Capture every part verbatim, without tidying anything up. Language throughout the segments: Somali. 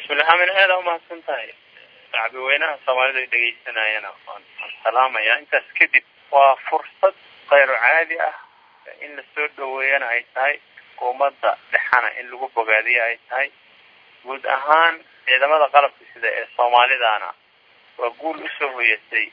بسم الله من هذا وما سنتهي شعبي وينها صومالي دقيقتنا هنا السلام يا أنت سكدت وفرصة غير عادية إن السود وينا أي تاي ومضى لحنا إن لقوا بقادية أي تاي جود أهان إذا ماذا قلب كذا الصومالي دانا وأقول إيشه يسي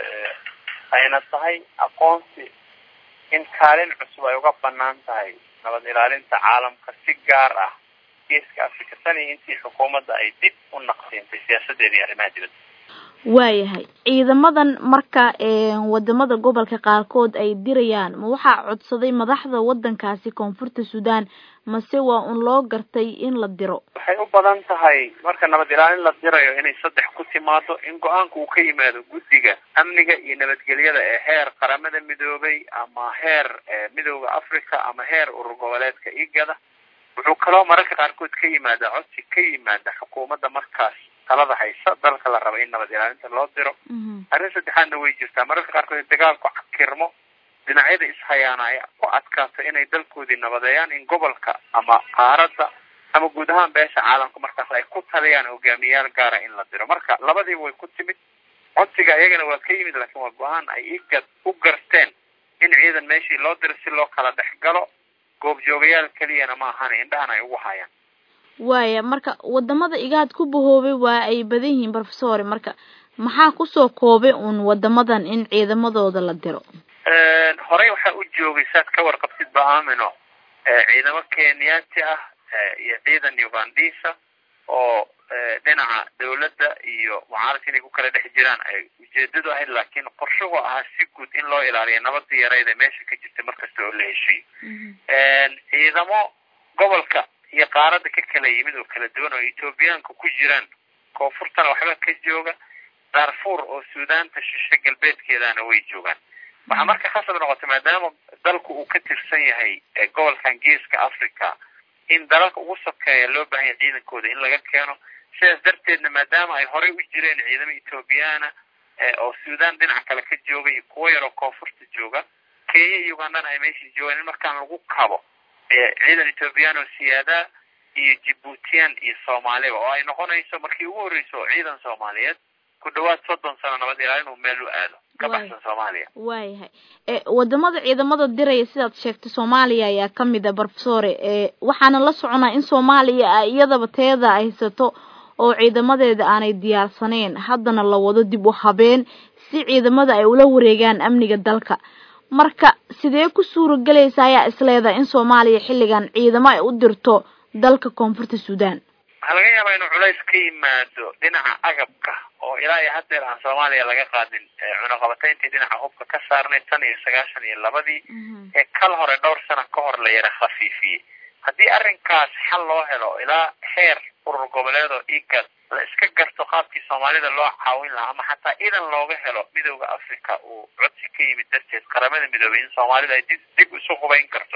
أين تاي أقونتي إن كارين عصبة يقبلنا تاي نبض إلى أنت عالم كسجارة geeska Afrika tani intii xukuumadda ay dib u naqsintay siyaasadeedii arrimaha dibadda waayahay ciidamadan marka ee wadamada gobolka qaarkood ay dirayaan ma waxa codsaday madaxda wadankaasi koonfurta Suudaan mase waa un loo gartay in la diro waxay u badan tahay marka nabad ilaalin la dirayo inay saddex ku timaado in go'aanku uu ka yimaado guddiga amniga iyo nabadgelyada ee heer qaramada midoobay ama heer midowga Afrika ama heer urur goboleedka igada wuxuu kaloo mararka qaarkood ka yimaada codsi ka yimaada xukuumadda markaas talada haysa dalka la rabo in nabad ilaalinta loo diro arrin saddexaadna way jirtaa mararka qaarkood dagaalku kirmo dhinacyada ishayaana ay ku adkaato inay dalkoodii nabadeeyaan in gobolka ama qaaradda ama guud ahaan beesha caalamka markaas ay ku taliyaan hogaamiyayaal gaara in la diro marka labadii way ku timid codsiga iyagana waa ka yimid laakiin waa go'aan ay igad u garteen in ciidan meeshii loo diro si loo kala dhex galo goob joogayaal kaliyana ma ahan indhahan ay ugu hayaan waaya marka wadamada igaad ku bahoobay waa ay badan yihiin professor marka maxaa ku soo koobay un wadamadan in ciidamadooda la diro ee hore waxa u joogay saad ka warqabtid baamino ee ciidamo Kenyaati ah iyo ciidan Ugandisa oo dhinaca dawladda iyo mucaaradka inay ku kala dhex jiraan ay ujeedadu ahayd laakiin qorshuhu ahaa si guud in loo ilaaliyo nabadda yareeyda meesha ka jirta markasta oo la heshiiyo ee ciidamo gobolka iyo qaaradda ka kala yimid oo kala duwan oo Ethioopiaanka ku jiraan koonfurtana waxba ka jooga Darfur oo Suudaanta shishe galbeedkeedana way joogaan waxa marka khasab noqotay maadaama dalku uu ka tirsan yahay gobolkan geeska Afrika in dalka ugu sokeeyo loo baahan yahay ciidankooda in laga keeno sidaas darteedna maadaama ay horey u jireen ciidamo Ethiopiana oo Suudaan dhinaca kale ka jooga iyo kuwa yar oo koonfurta jooga Kenya iyo Uganda ay meeshii joogaan markaan lagu kabo ciidan Ethiopian oo siyaada iyo Djiboutian iyo Soomaaliya oo ay noqonayso markii ugu horeyso ciidan Soomaaliyeed ku dhawaad soddon sano nabad ilaalin oo meel u aado ka baxsan Soomaaliya waayahay ee wadamada ciidamada diray sidaad sheegtay Soomaaliya ayaa kamid ah professor ee waxaana la soconaa in Soomaaliya ay iyadaba teeda ay haysato oo ciidamadeeda aanay diyaarsaneen haddana la wado dib u habeen si ciidamada ay ula wareegaan amniga dalka marka sidee ku suuragelaysaa ayaa isleedahay in Soomaaliya xilligan ciidamo ay u dirto dalka koonfurta Suudaan waxa laga yaabaa inuu culays ka yimaado dhinaca agabka oo ilaa iyo hadda aan Soomaaliya laga qaadin cunaqabatayntii dhinaca hubka ka saarnay tan iyo sagaashan iyo labadii ee kal hore dhowr sano ka hor la yara khafiifiyay haddii arrinkaas xal loo helo ilaa heer urur goboleed oo igad la iska garto qaabkii Soomaalida loo caawin lahaa ama xataa idan looga helo midowga Afrika oo codsi ka yimid darteed qaramada midoobay in Soomaalida ay dib u soo qubayn karto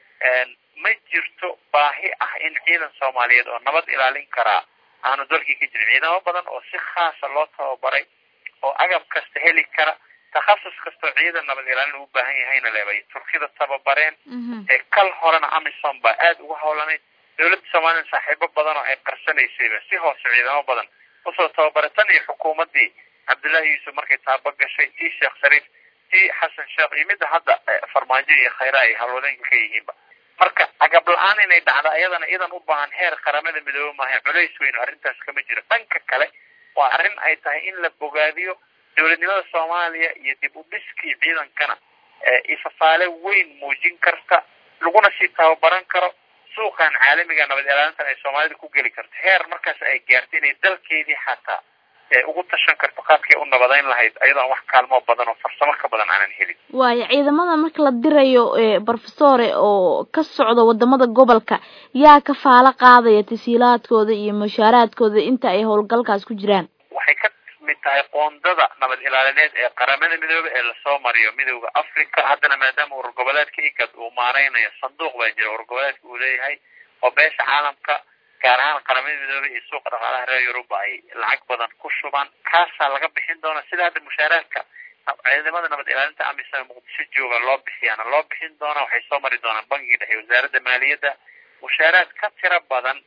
ma jirto baahi ah in ciidan Soomaaliyeed oo nabad ilaalin kara aanu dalkii ka jirin ciidamo badan oo si khaas ah loo tababaray oo agab kasta heli kara takhasus kasta ciidan nabad ilaalin u baahan yahayna leebay Turkida tababareen ee kal horena AMISOM ba aad ugu hawlanay dawladda Soomaaliya saaxiibo badan oo ay qarsanaysay si hoos ciidamo badan oo soo tababaratan iyo xukuumadii Abdullahi Yusuf markay taabag gashay tii Sheekh Sharif tii Xasan Sheekh iyo mid hadda farmaajo iyo khayra ay halwadeen ka yihiin marka agab la'aan inay dhacdo ayadana idan u baahan heer qaramada midoobay ma culays weyn arrintaas kama jiro dhanka kale waa arrin ay tahay in la bogaadiyo dawladnimada Soomaaliya iyo dib u dhiskii ciidankana ee ifafaale weyn muujin karta laguna sii tababaran karo suuqan caalamiga nabad ilaalinta ay Soomaalida ku gali karto heer markaas ay gaartay inay dalkeedii xataa ee ugu tashan karto qaabkii u nabadeyn lahayd ayadoo wax kaalmo badan oo farsamo ka badan aanan helin waaya ciidamada marka la dirayo ee professor oo ka socda wadamada gobolka yaa ka faala qaadaya tasiilaadkooda iyo mushaaraadkooda inta ay howlgalkaas ku jiraan waxay ka mid tahay qoondada nabad ilaalineed ee qaramada midoobay ee la soo mariyo midowga Afrika haddana maadaama urur goboleedka igad uu maareynayo sanduuq baa jira urur goboleedka uu leeyahay oo beesha caalamka gaar ahaan qaramada midoobay iyo suuqa dhaqaalaha reer Yurub ay lacag badan ku shubaan kaasa laga bixin doona sida hadda mushaaraadka ciidamada nabad ilaalinta AMISOM Muqdisho jooga loo bixiyana loo bixin doona waxay soo mari doonaan bangiga dhexe wasaaradda maaliyadda mushaaraad ka tira badan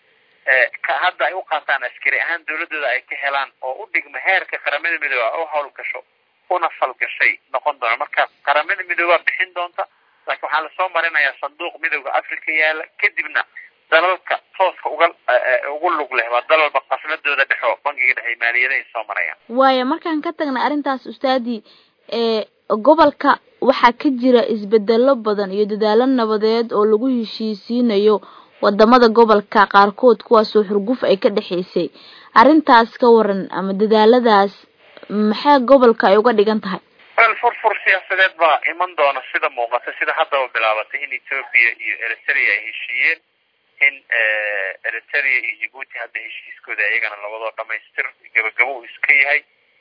ka hadda ay u qaataan askari ahaan dawladooda ay ka helaan oo u dhigma heerka qaramada midoobay oo hawl gasho una falgashay noqon doona marka qaramada midoobay bixin doonta laakiin waxaa la soo marinayaa sanduuq midowga Afrika yaala kadibna dalalka tooska uga ugu lug leh waa dalalba qasnadooda dhexo bangiga dhexe maaliyadda ay soo marayaan waaya markaan ka tagna arintaas ustaadi ee gobolka waxa ka jira isbedelo badan iyo dadaalo nabadeed oo lagu heshiisiinayo wadamada gobolka qaarkood kuwaas oo xurguf ay ka dhaxaysay arintaas ka waran ama dadaaladaas maxay gobolka ay uga dhigan tahay furfur siyaasadeed baa iman doona sida muuqata sida hadda oo bilaabatay in Ethiopia iyo Eritrea ay heshiiyeen in Eritrea iyo Djibouti hadda heshiiskooda ayagana labadoo dhamaystir gabagabo iska yahay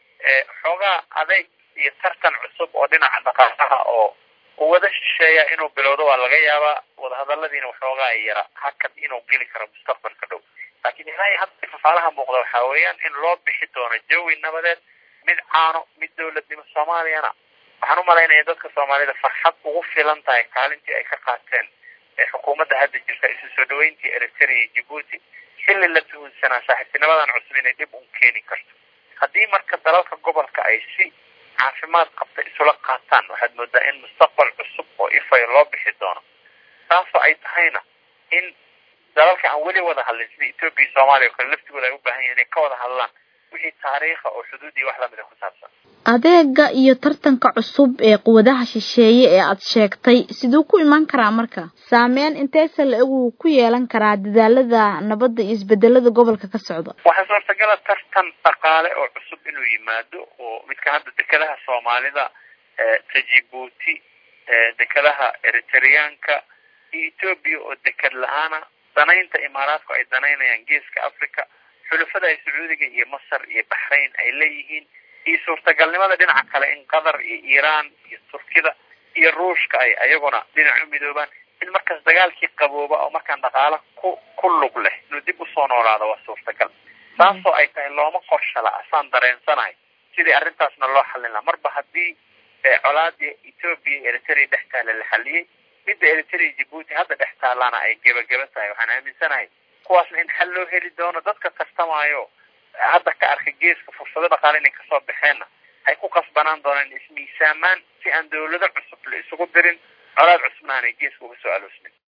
xogaa adeeg iyo tartan cusub oo dhinaca dhaqaalaha oo wada shisheeya inuu bilowdo waa laga yaabaa wada hadaladiina waxoogaa yara hakad inuu geli karo mustaqbalka dhow laakiin ilaa hadda fafaalaha muuqda waxaa weeyaan in loo bixi doono jawi nabadeed mid caano mid dawladnimo Soomaaliyana waxaan u malaynayaa dadka Soomaalida farxad ugu filan tahay kaalintii ay ka qaateen ee xukuumadda hadda jirta isu soo dhaweyntii Eritrea iyo Djibouti xilli la tuhunsanaa saaxiibtinimadan cusub inay dib u keeni karto haddii marka dalalka gobolka ay si caafimaad qabta isula qaataan waxaad moodaa in mustaqbal cusub oo ifay loo bixi doono taasoo ay tahayna in dalalka aan weli wada hadlin sida Ethiopia iyo Soomaaliya oo kale laftigooda ay u baahan yihiin inay ka wada hadlaan wixii taariikh oo xuduud iyo wax la mid ah ku saabsan adeega iyo tartanka cusub ee quwadaha shisheeye ee aad sheegtay sidoo ku iman karaa marka saameyn intee sal uu ku yeelan karaa dadaalada nabadda iyo isbedelada gobolka ka socda waxa suurtagal ah tartan dhaqaale oo cusub inuu yimaado oo midka hadda dekadaha Soomaalida ee Djibouti ee dekadaha Eritreanka iyo Ethiopia oo dekad la'aana danaynta Imaaraadku ay danaynayaan geeska Afrika xulafada ay Sacuudiga iyo Masar iyo Bahrain ay leeyihiin iyo suurtagalnimada dhinaca kale in Qatar iyo Iran iyo Turkiga iyo Ruushka ay ayaguna dhinac u midoobaan in markaas dagaalkii qabooba oo markaan dhaqaale ku ku lug leh inuu dib u soo noolaado waa suurtagal taasoo ay tahay looma qorshala asaan dareensanahay sidii arrintaasna loo xallin lahaa marba haddii colaadii Ethiopia iyo Eritrea dhextaala la xalliyay midda Eritrea iyo Djibouti hadda dhextaalana ay gebagaba tahay waxaan aaminsanahay kuwaasna in xal loo heli doono dadka kastamaayo hadda ka arkay geeska fursado dhaqaale inay kasoo baxeenna ay ku qasbanaan doonaan ismiisaamaan si aan dawlado cusub la isugu dirin colaad cusubna aanay geeska uga soo aloosmin